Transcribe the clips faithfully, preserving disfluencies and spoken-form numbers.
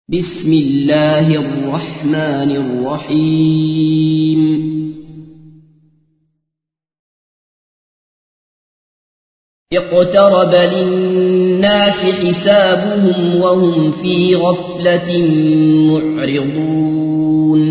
بسم الله الرحمن الرحيم اقترب للناس حسابهم وهم في غفلة معرضون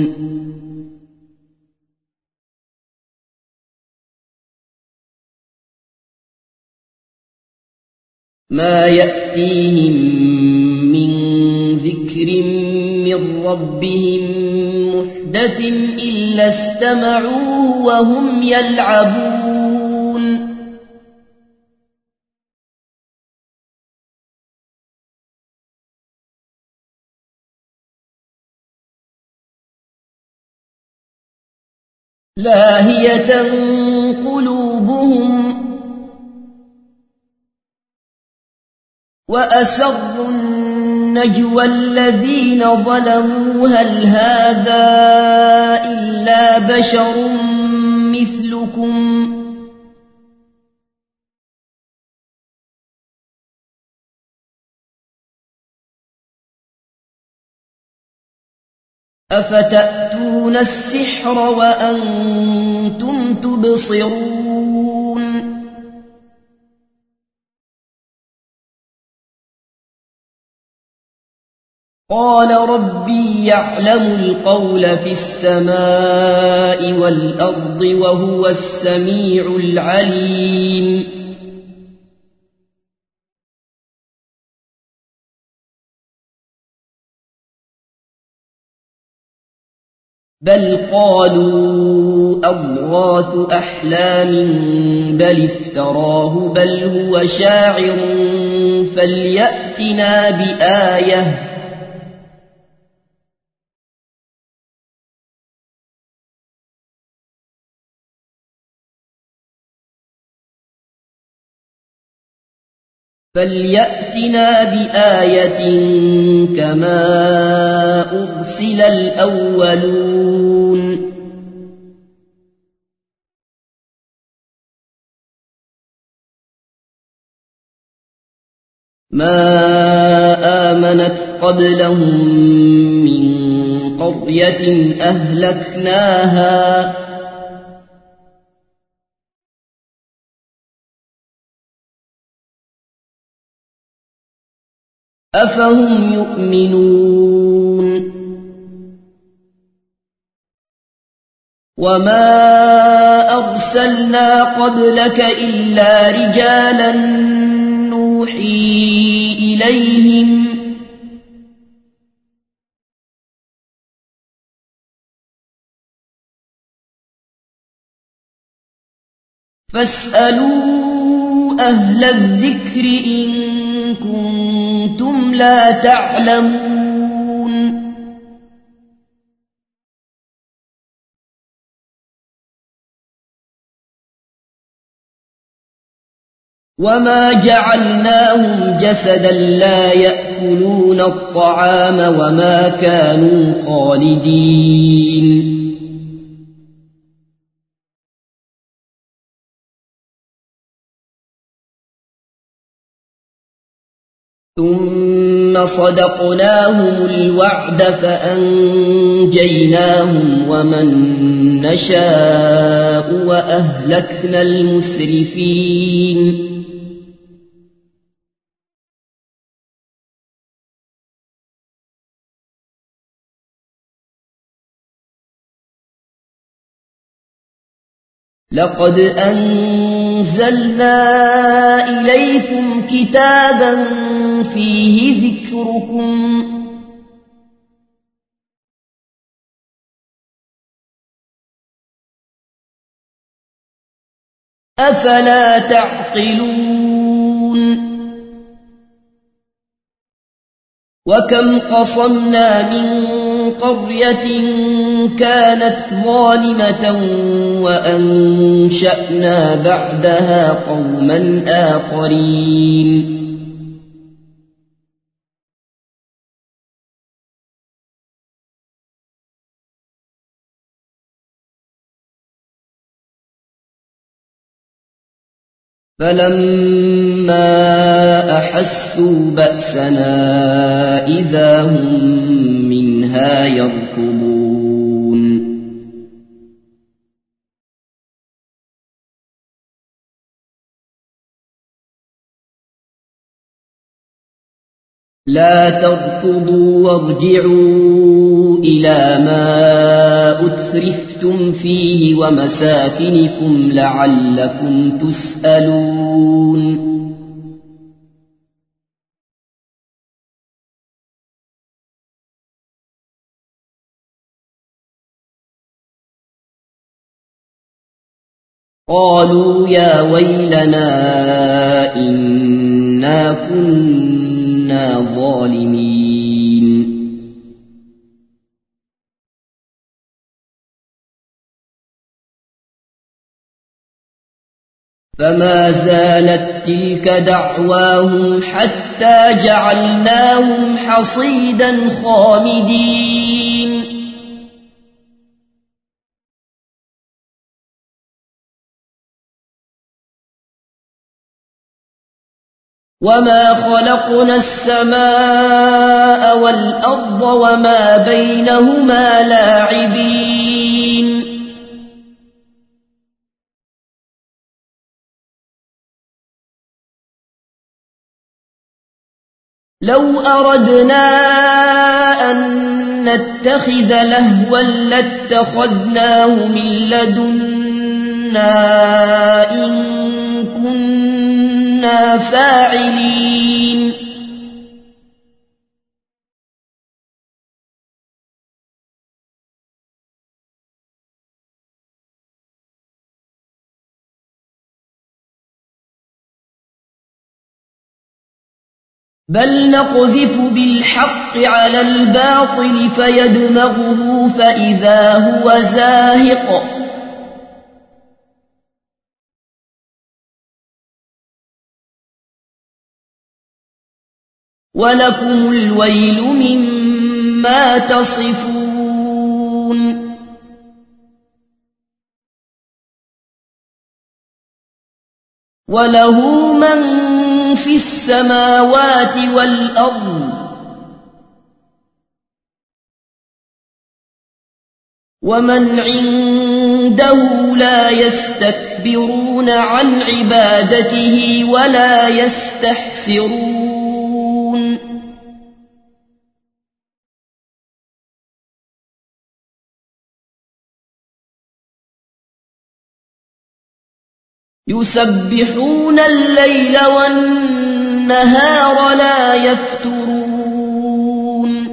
ما يأتيهم من ذكر من ربهم محدث إلا استمعوه وهم يلعبون لاهية قلوبهم وأسروا النجوى الذين ظلموا هل هذا إلا بشر مثلكم أفتأتون السحر وأنتم تبصرون قال ربي يعلم القول في السماء والأرض وهو السميع العليم بل قالوا أضغاث أحلام بل افتراه بل هو شاعر فليأتنا بآية فليأتنا بآية كما أرسل الأولون ما آمنت قبلهم من قرية أهلكناها أفهم يؤمنون وما أرسلنا قبلك إلا رجالا نوحي إليهم فاسألوا أهل الذكر إن كنتم لا تعلمون وما جعلناهم جسدا لا يأكلون الطعام وما كانوا خالدين ثم صدقناهم الوعد فأنجيناهم ومن نشاء وأهلكنا المسرفين لقد أنزلنا إليكم كتابا فيه ذكركم أفلا تعقلون وكم قصمنا من قرية كانت ظالمة وأنشأنا بعدها قوما آخرين فلما أحسوا بأسنا إذا هم منها يركضون لا تركضوا وارجعوا إلى ما أترفتم فيه ومساكنكم لعلكم تسألون قالوا يا ويلنا إنا كنا ظالمين فما زالت تلك دعواهم حتى جعلناهم حصيدا خامدين وما خلقنا السماء والأرض وما بينهما لاعبين لو أردنا أن نتخذ لهوا لاتخذناه من لدنا إن كنا فاعلين بل نقذف بالحق على الباطل فيدمغه فإذا هو زاهق ولكم الويل مما تصفون وله من في السماوات والأرض ومن عنده لا يستكبرون عن عبادته ولا يستحسرون يسبحون الليل والنهار لا يفترون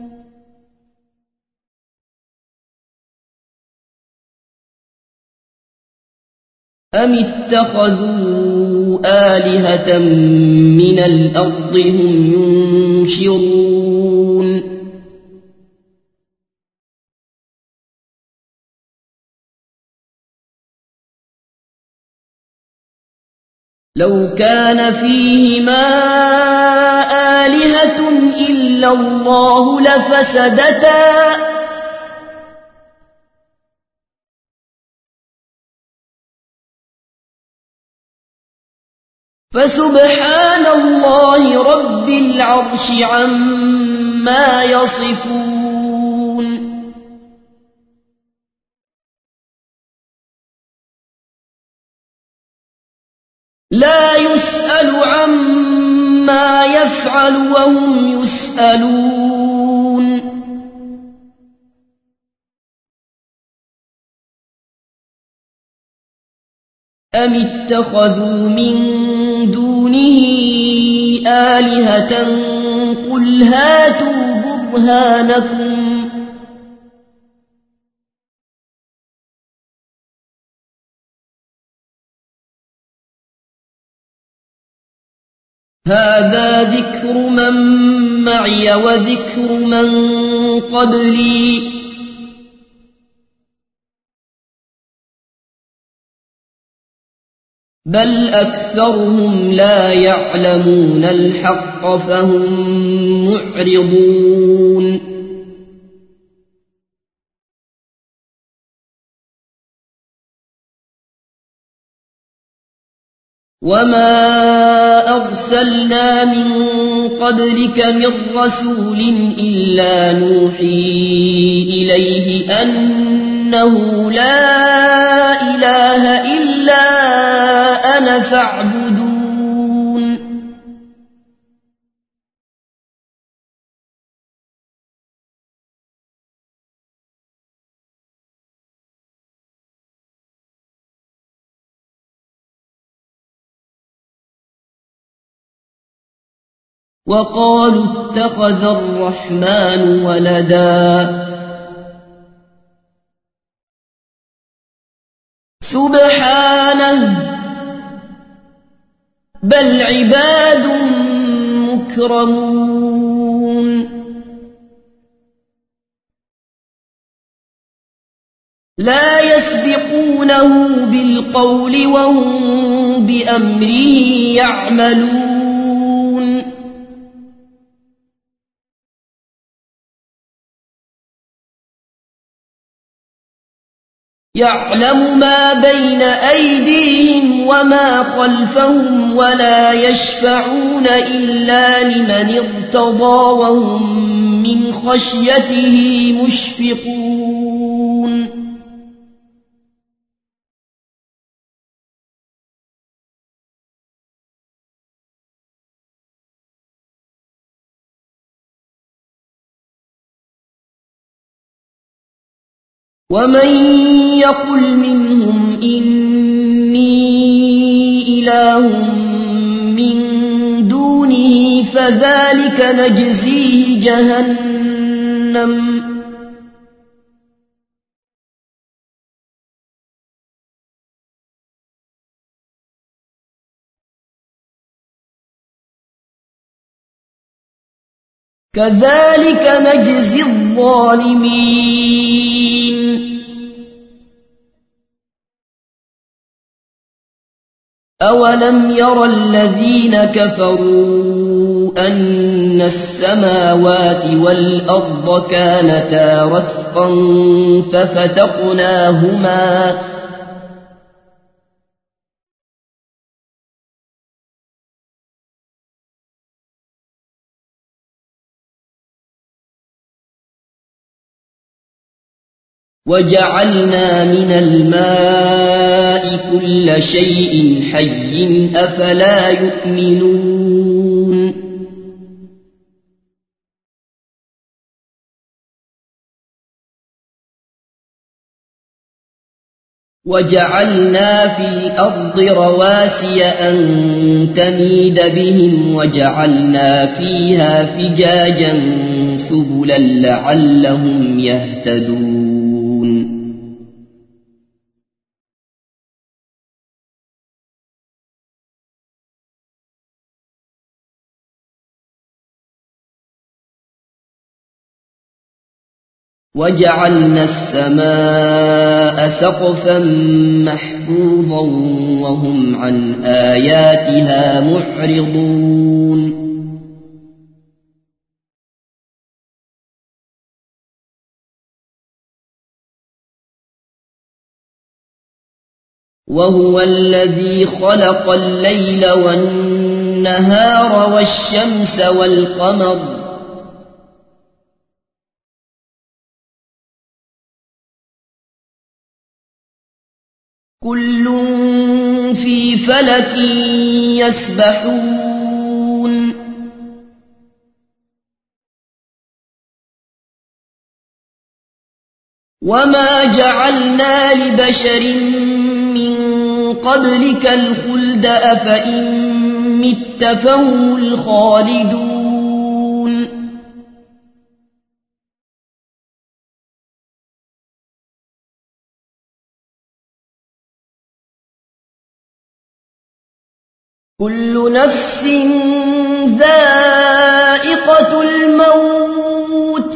أم اتخذوا آلهة من الأرض هم ينشرون لو كان فيهما آلهة إلا الله لفسدتا فسبحان الله رب العرش عما يصفون لا يسأل عما يفعل وهم يسألون أم اتخذوا من دونه آلهة قل هاتوا برهانكم هذا ذكر من معي وذكر من قبلي بل أكثرهم لا يعلمون الحق فهم معرضون وما أرسلنا من قبلك من رسول إلا نوحي إليه أنه لا إله إلا أنا فاعبدون. وقالوا اتخذ الرحمن ولدا سبحانه بل عباد مكرمون لا يسبقونه بالقول وهم بأمره يعملون. يعلم ما بين أيديهم وما خلفهم ولا يشفعون إلا لمن ارتضى وهم من خشيته مشفقون. ومن يقل منهم إني إله من دونه فذلك نجزيه جهنم كذلك نجزي الظالمين. أولم ير الذين كفروا أن السماوات والأرض كانتا رتقا ففتقناهما وجعلنا من الماء كل شيء حي أفلا يؤمنون. وجعلنا في الأرض رواسي أن تميد بهم وجعلنا فيها فجاجا سبلا لعلهم يهتدون. وجعلنا السماء سقفا محفوظا وهم عن آياتها معرضون. وهو الذي خلق الليل والنهار والشمس والقمر كل في فلك يسبحون. وما جعلنا لبشر من قبلك الخلد أفإن مت فهم الخالدون. كل نفس ذائقة الموت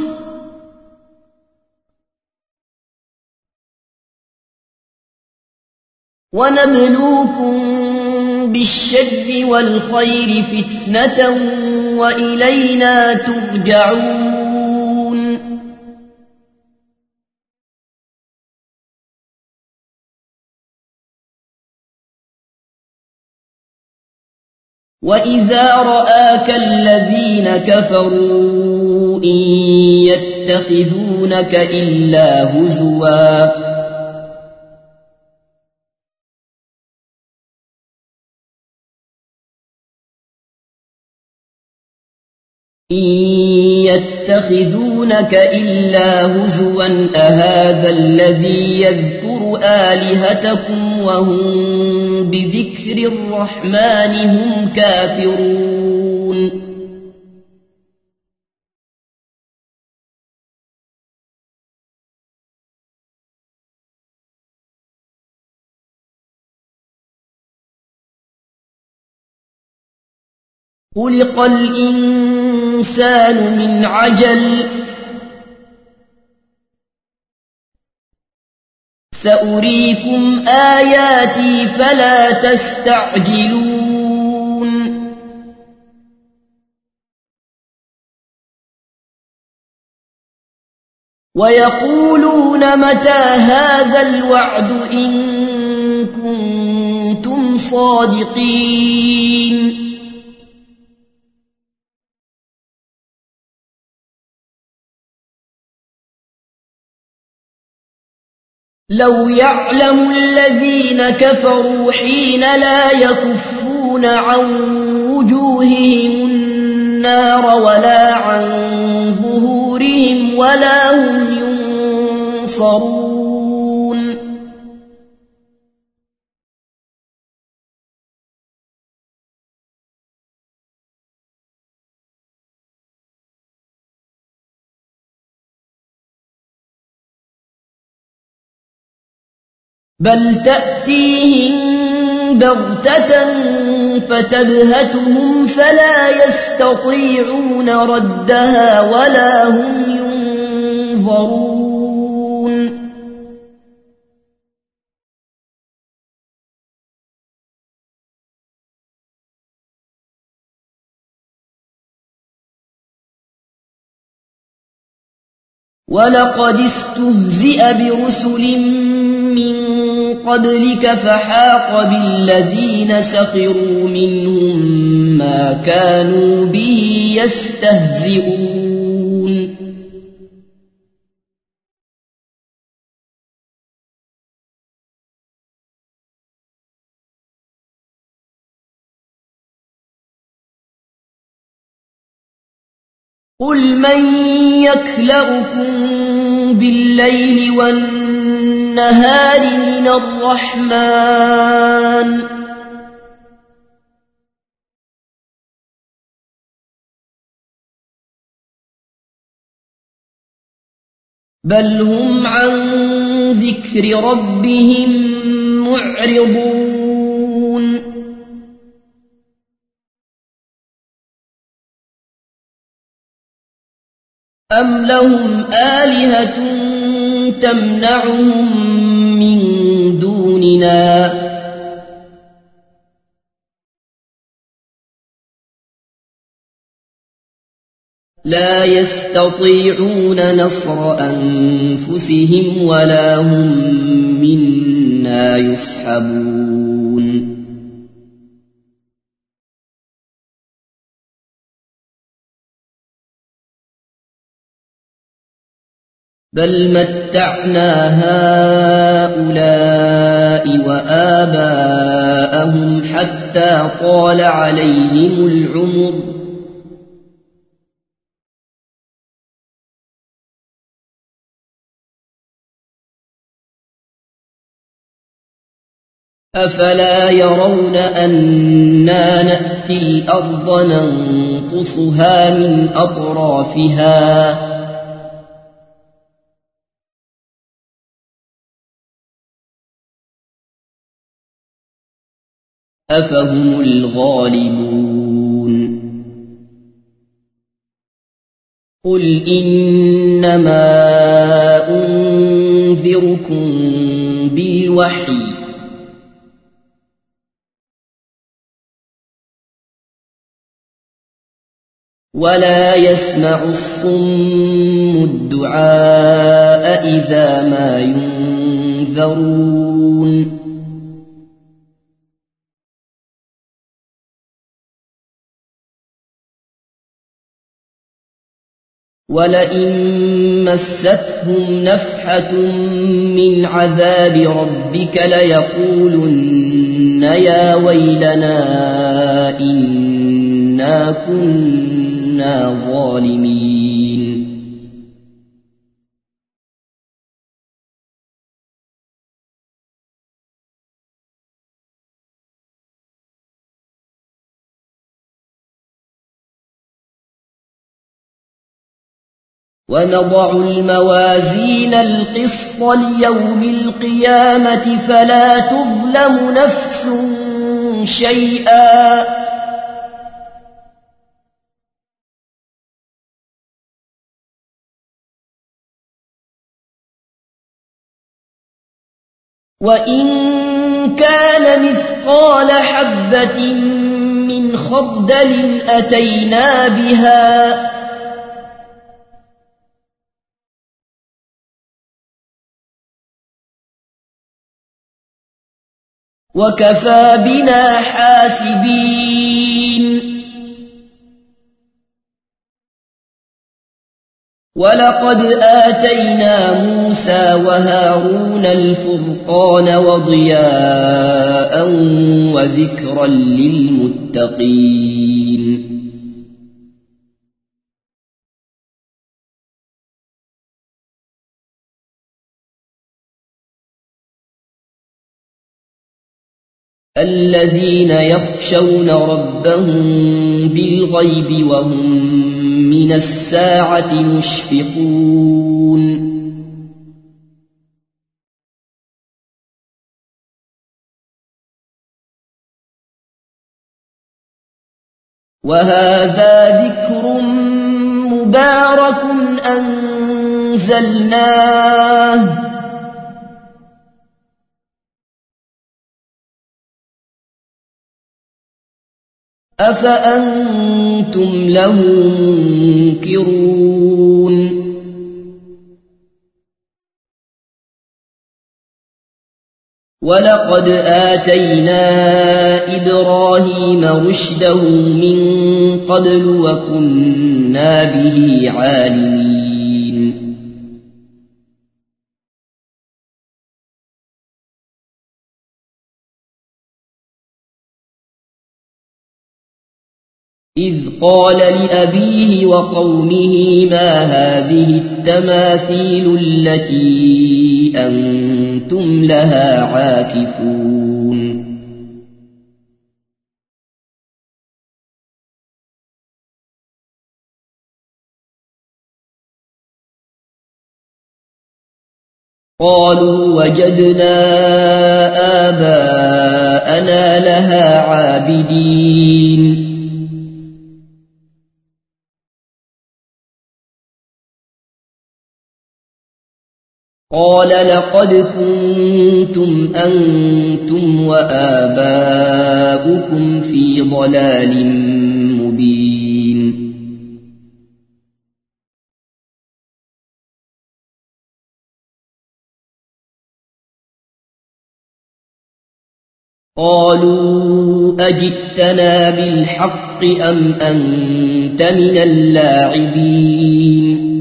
ونبلوكم بالشر والخير فتنة وإلينا ترجعون. وإذا رآك الذين كفروا إن يتخذونك إلا هزوا إن يتخذونك إلا هزوا أهذا الذي يذكر آلهتكم وهم بذكر الرحمن هم كافرون خلق الإنسان من عجل سأريكم آياتي فلا تستعجلون ويقولون متى هذا الوعد إن كنتم صادقين لو يعلم الذين كفروا حين لا يكفون عن وجوههم النار ولا عن ظهورهم ولا هم ينصرون بل تأتيهم بغتة فتبهتهم فلا يستطيعون ردها ولا هم ينظرون ولقد استهزئ برسل من قبلك فحاق بالذين سخروا منهم ما كانوا به يستهزئون قل من يكلؤكم بالليل والنهار من الرحمن بل هم عن ذكر ربهم معرضون أم لهم آلهة تمنعهم من دوننا لا يستطيعون نصر أنفسهم ولا هم منا يصحبون بل متعنا هؤلاء وآباءهم حتى طال عليهم العمر أفلا يرون أنا نأتي الأرض ننقصها من أطرافها أفهم الغالبون قل إنما أنذركم بالوحي ولا يسمع الصم الدعاء إذا ما ينذرون ولئن مستهم نفحة من عذاب ربك ليقولن يا ويلنا إنا كنا ظالمين ونضع الموازين القسط ليوم القيامة فلا تظلم نفس شيئا وإن كان مثقال حبة من خردل أتينا بها وكفى بنا حاسبين ولقد آتينا موسى وهارون الفرقان وضياء وذكرا للمتقين الذين يخشون ربهم بالغيب وهم من الساعة مشفقون وهذا ذكر مبارك أنزلناه أفأنتم له منكرون ولقد آتينا إبراهيم رشده من قبل وكنا به عالمين إذ قال لأبيه وقومه ما هذه التماثيل التي أنتم لها عاكفون قالوا وجدنا آباءنا لها عابدين قال لقد كنتم أنتم وآباؤكم في ضلال مبين قالوا أجئتنا بالحق أم أنت من اللاعبين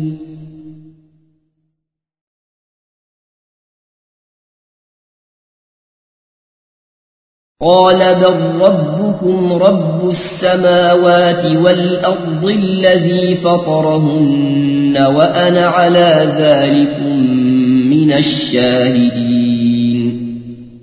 قال بل ربكم رب السماوات والأرض الذي فطرهن وأنا على ذلكم من الشاهدين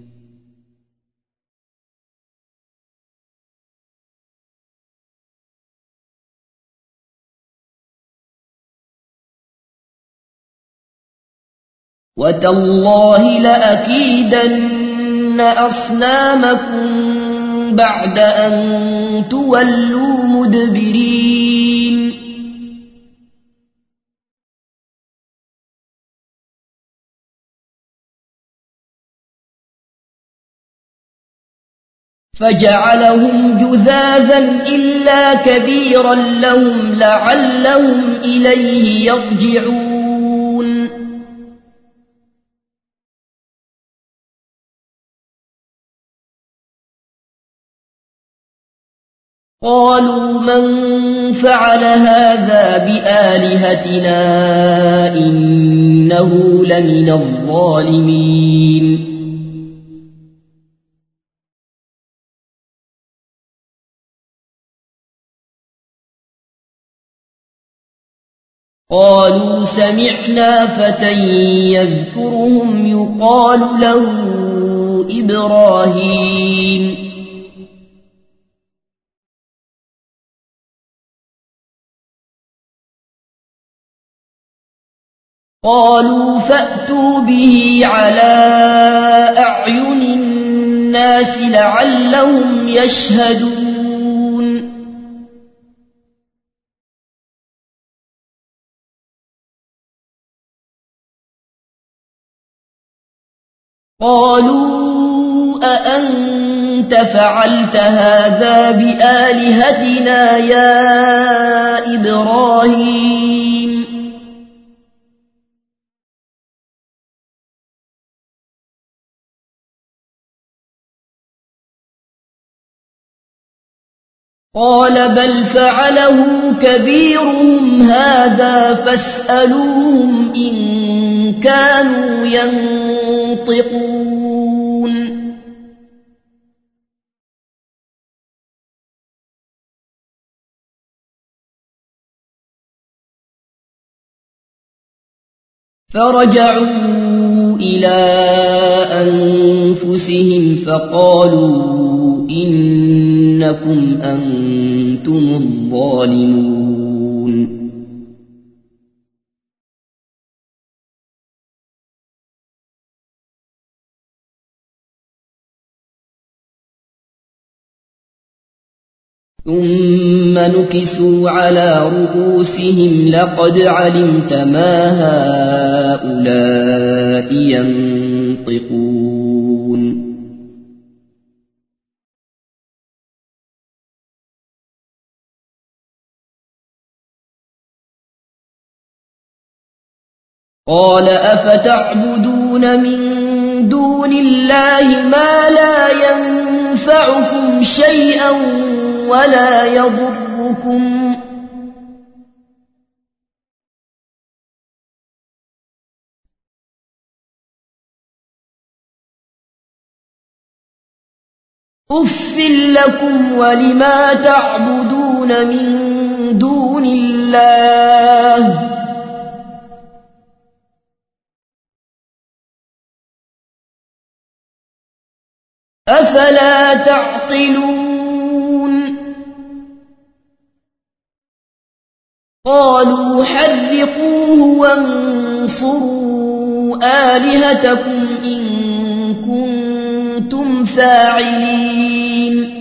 وتالله لأكيدن أصنامكم بعد أن تولوا مدبرين فجعلهم جذاذا إلا كبيرا لهم لعلهم إليه يرجعون قالوا من فعل هذا بآلهتنا إنه لمن الظالمين قالوا سمعنا فتى يذكرهم يقال له إبراهيم قالوا فأتوا به على أعين الناس لعلهم يشهدون قالوا أأنت فعلت هذا بآلهتنا يا إبراهيم قال بل فعله كبيرهم هذا فاسألوهم إن كانوا ينطقون فرجعوا إلى أنفسهم فقالوا إنكم أنتم الظالمون ثم نكسوا على رؤوسهم لقد علمت ما هؤلاء ينطقون قال أفتعبدون من دون الله ما لا ينفعكم شيئا ولا يضركم أف لكم ولما تعبدون من دون الله أفلا تعقلون قالوا حرقوه وانصروا آلهتكم إن كنتم فاعلين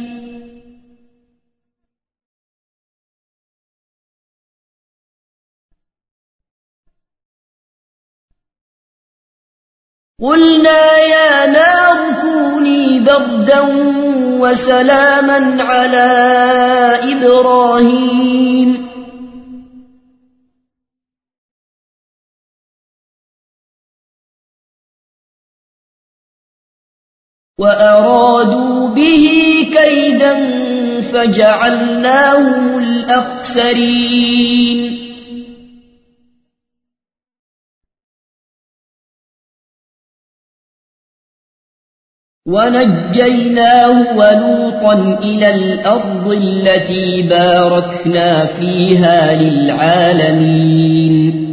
قلنا يا نار كوني بردا وسلاما على إبراهيم وأرادوا به كيدا فجعلناهم الأخسرين ونجيناه ولوطا إلى الأرض التي باركنا فيها للعالمين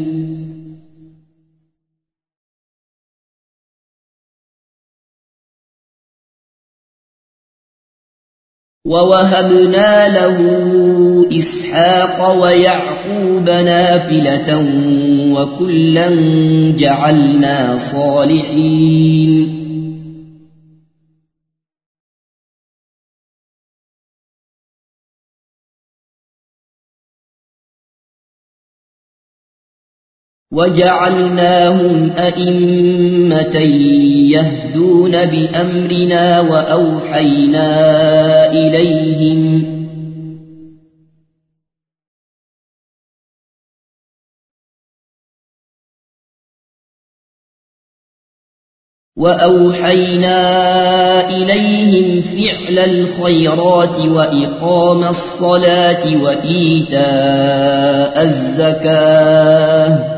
ووهبنا له إسحاق ويعقوب نافلة وكلا جعلنا صالحين وجعلناهم أئمة يهدون بأمرنا وأوحينا إليهم وأوحينا إليهم فعل الخيرات وإقام الصلاة وإيتاء الزكاة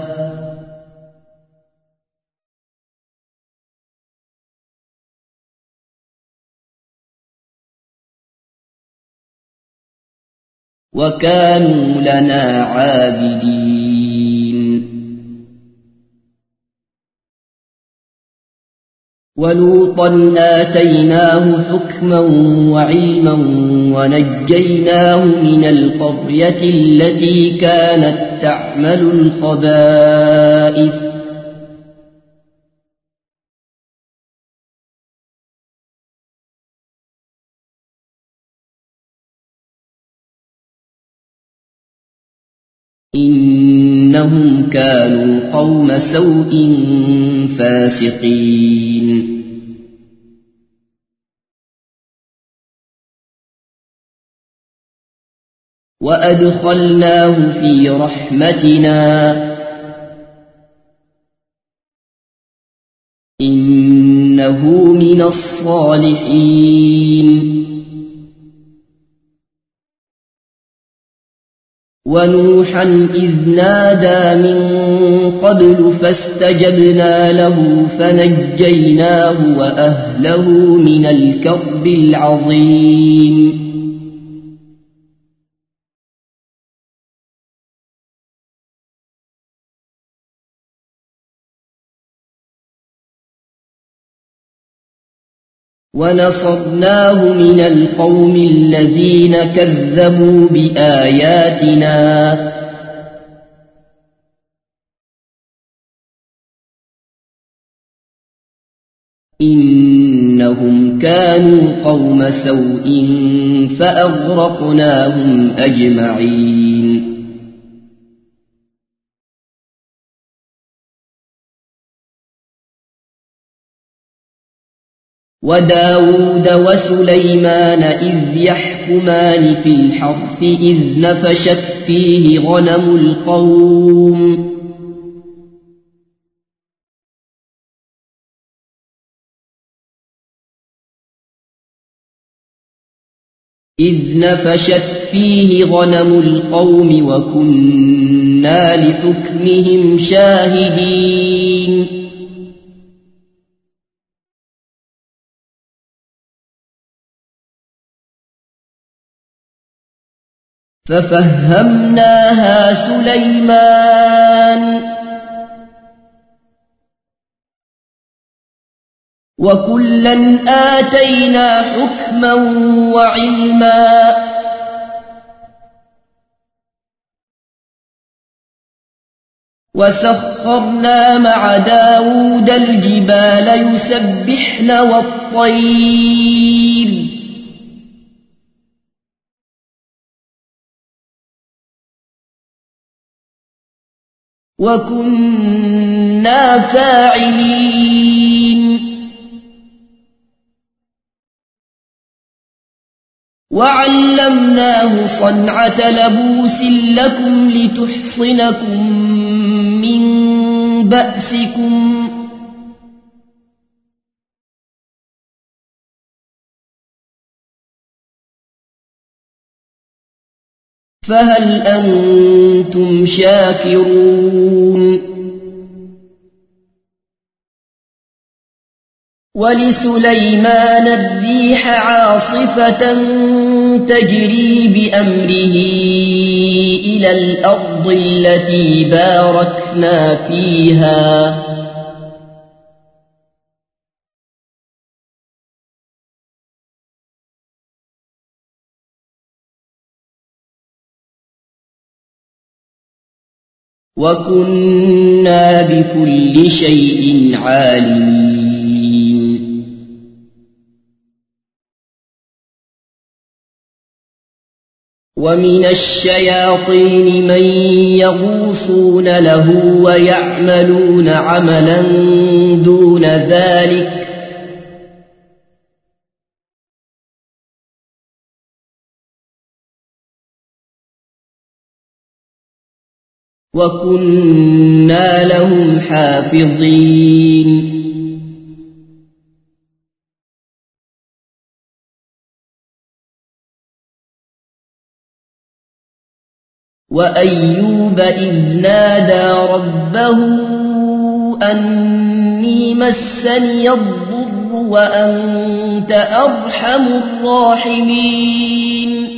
وكانوا لنا عابدين ولوطا آتيناه حكما وعلما ونجيناه من القرية التي كانت تعمل الخبائث إنهم كانوا قوم سوء فاسقين وأدخلناه في رحمتنا إنه من الصالحين ونوحا إذ نادى من قبل فاستجبنا له فنجيناه وأهله من الكرب العظيم ونصرناه من القوم الذين كذبوا بآياتنا إنهم كانوا قوم سوء فأغرقناهم أجمعين وداود وسليمان إذ يحكمان في الحرث إذ نفشت فيه غنم القوم إذ نفشت فيه غنم القوم وكنا لحكمهم شاهدين ففهمناها سليمان وكلا آتينا حكما وعلما وسخرنا مع داود الجبال يسبحن والطير وكنا فاعلين وعلمناه صنعة لبوس لكم لتحصنكم من بأسكم فهل أنتم شاكرون ولسليمان الريح عاصفة تجري بأمره إلى الأرض التي باركنا فيها وكنا بكل شيء عالمين ومن الشياطين من يغوصون له ويعملون عملا دون ذلك وكنا لهم حافظين وأيوب إذ نادى ربه أني مسني الضر وأنت أرحم الراحمين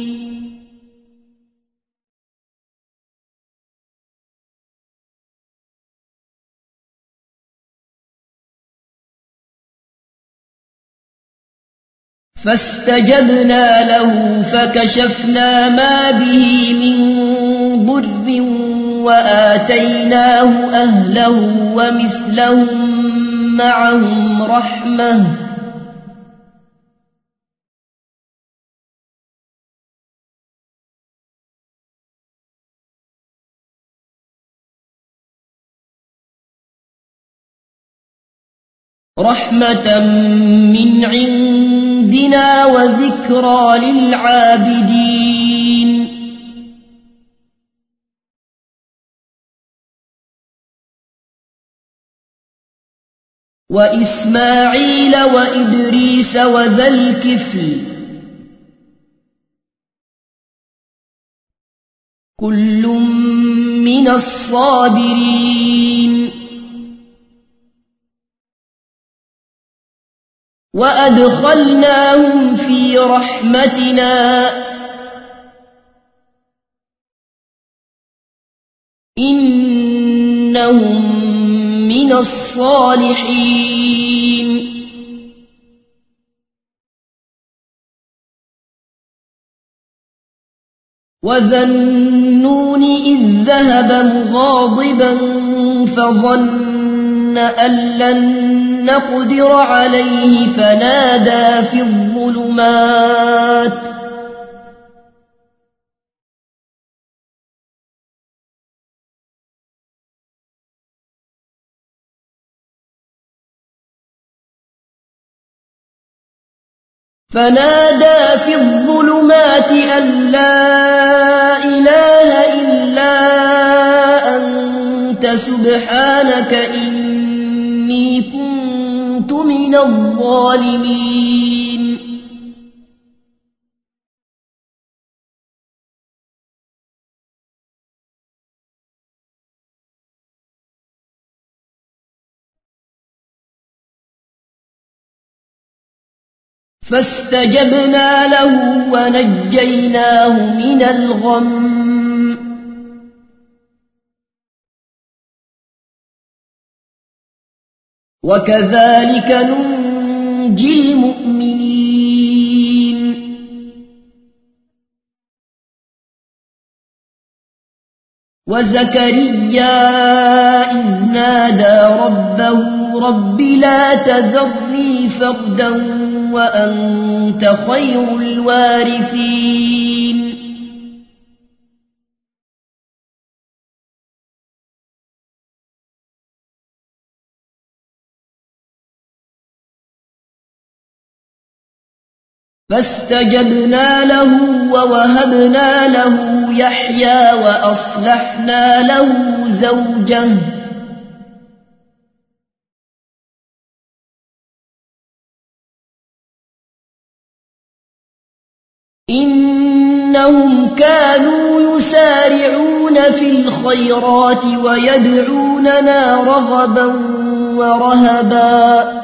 فاستجبنا له فكشفنا ما به من ضر وآتيناه أهله ومثلهم معهم رحمة رحمة من عندنا وذكرى للعابدين وإسماعيل وإدريس وذا الكفل كل من الصابرين وأدخلناهم في رحمتنا إنهم من الصالحين وذا النون إذ ذهب مغاضبا فظن أن لن نقدر عليه فنادى في الظلمات فنادى في الظلمات أن لا إله إلا أنت سبحانك إني كنت من الظالمين فاستجبنا له ونجيناه من الغم وكذلك ننجي المؤمنين وزكريا إذ نادى ربه رب لا تذرني فردا وأنت خير الوارثين فاستجبنا له ووهبنا له يحيى وأصلحنا له زوجه إنهم كانوا يسارعون في الخيرات ويدعوننا رغبا ورهبا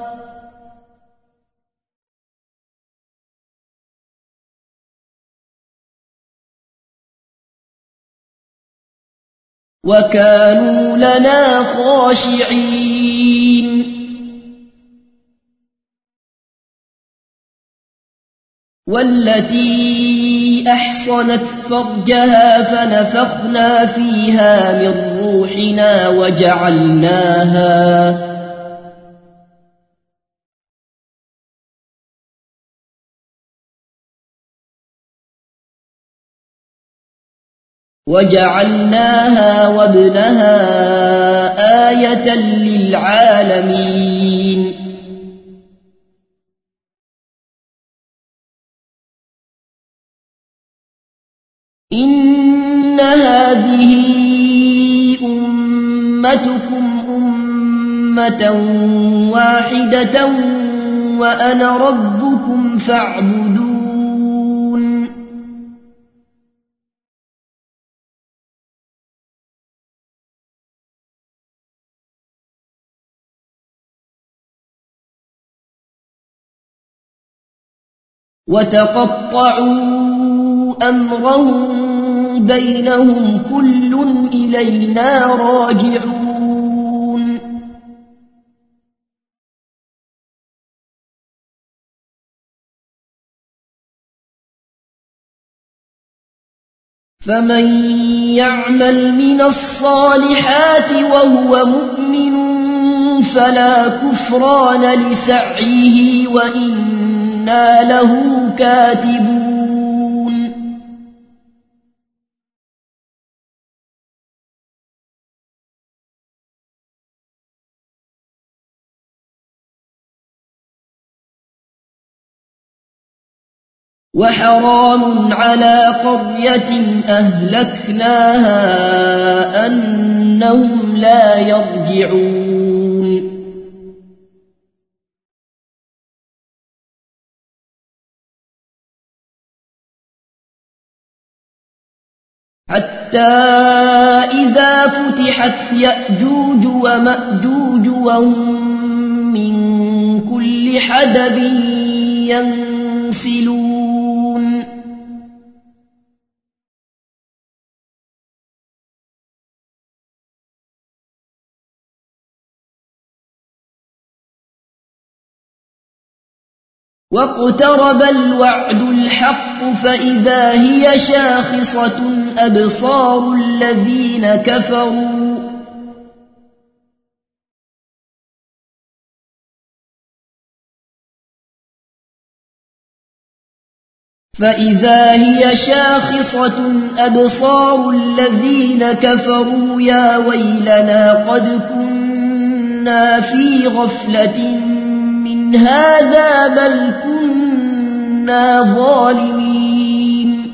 وكانوا لنا خاشعين والتي أحصنت فرجها فنفخنا فيها من روحنا وجعلناها وجعلناها وابنها آية للعالمين إن هذه أمتكم أمة واحدة وأنا ربكم فاعبدون وتقطعوا أمرهم بينهم كل إلينا راجعون فمن يعمل من الصالحات وهو مؤمن فلا كفران لسعيه وإنا له كاتبون وحرام على قرية أهلكناها أنهم لا يرجعون حتى إذا فتحت يأجوج ومأجوج وهم من كل حدب ينسلون واقترب الوعد الحق فإذا هي شاخصة أبصار الذين كفروا فإذا هي شاخصة أبصار الذين كفروا يا ويلنا قد كنا في غفلة من هذا بل كنا ظالمين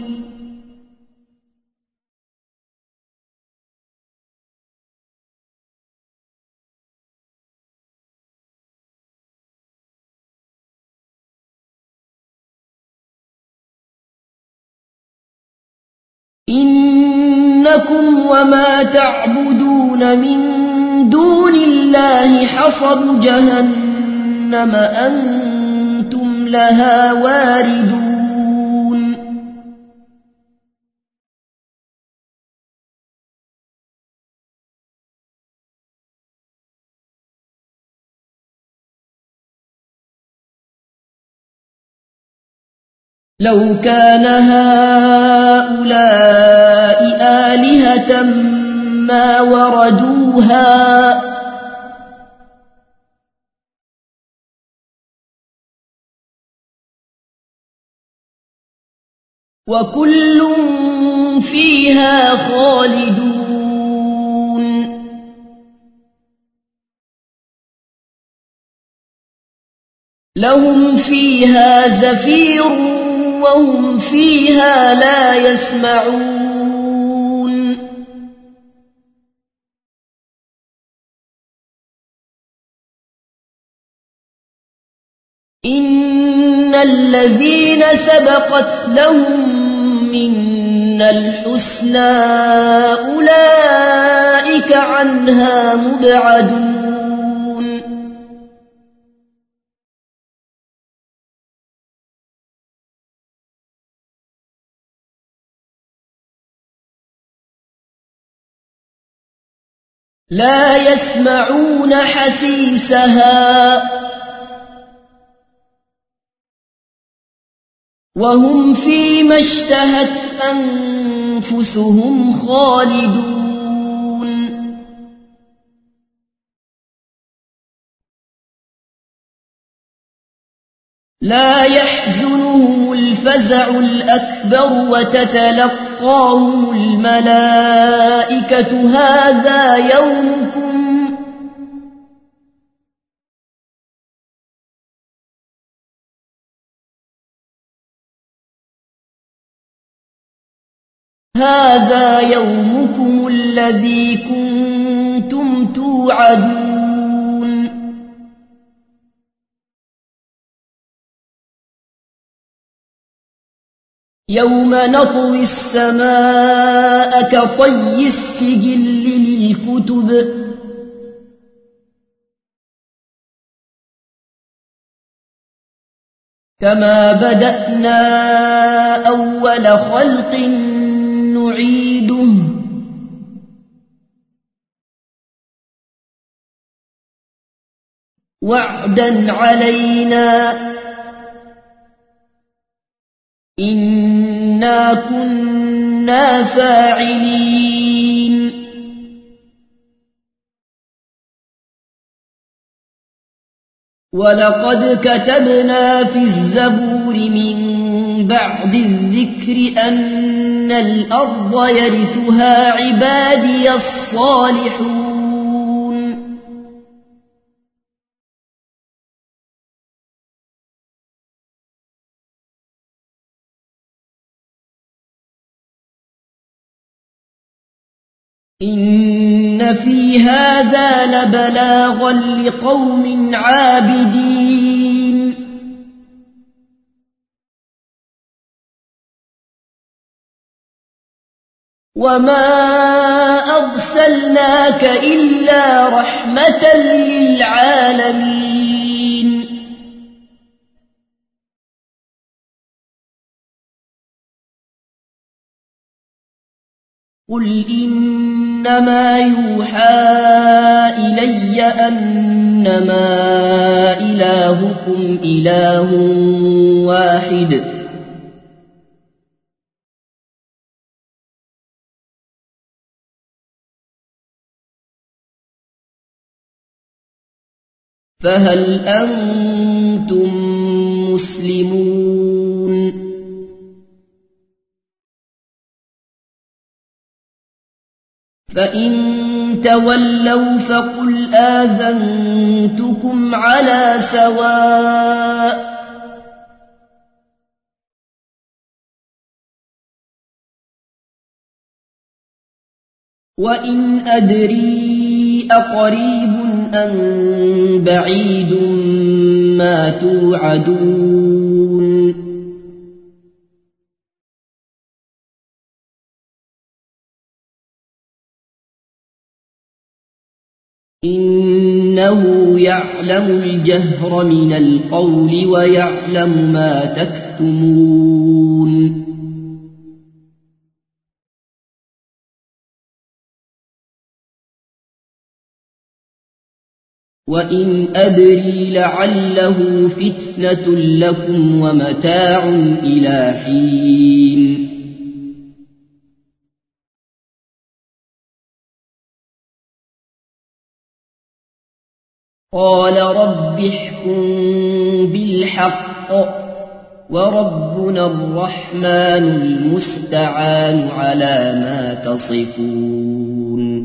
إنكم وما تعبدون من دون الله حصب جهنم أنتم لها واردون لو كان هؤلاء آلهة ما وردوها وكل فيها خالدون لهم فيها زفير وهم فيها لا يسمعون إن الذين سبقت لهم منا الحسنى أولئك عنها مبعدون لا يسمعون حسيسها وهم فيما اشتهت أنفسهم خالدون لا يحزنهم الفزع الأكبر وتتلقاهم الملائكة هذا يومكم هذا يومكم الذي كنتم توعدون يوم نطوي السماء كطي السجل للكتب كما بدأنا أول خلق نعيده وعدا علينا إنا كنا فاعلين ولقد كتبنا في الزبور من بعد الذكر أن الأرض يرثها عبادي الصالحون إن في هذا لبلاغا لقوم عابدين وما أرسلناك إلا رحمة للعالمين قل إنما يوحى إلي أنما إلهكم إله واحد فهل أنتم مسلمون فإن تولوا فقل آذنتكم على سواء وإن أدري أقريب أم بعيد ما توعدون إنه يعلم الجهر من القول ويعلم ما تكتمون وإن أدري لعله فتنة لكم ومتاع إلى حين قال رب احكم بالحق وربنا الرحمن المستعان على ما تصفون